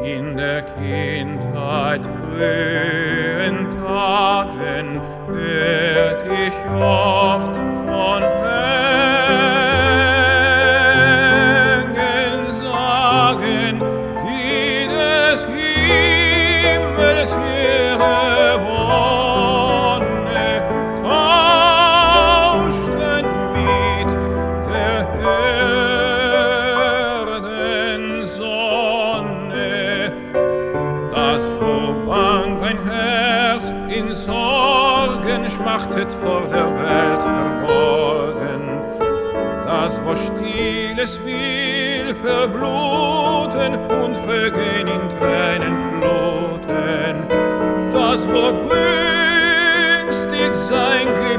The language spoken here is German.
In der Kindheit frühen Tagen hört ich oft von Engeln sagen, die des Himmels Heere Wonne tauschten mit der Erdensonne, das wo bang ein Herz in Sorgen schmachtet vor der Welt verborgen, das wo stilles will verbluten und vergehen in Tränenfluten, das wo brünstig sein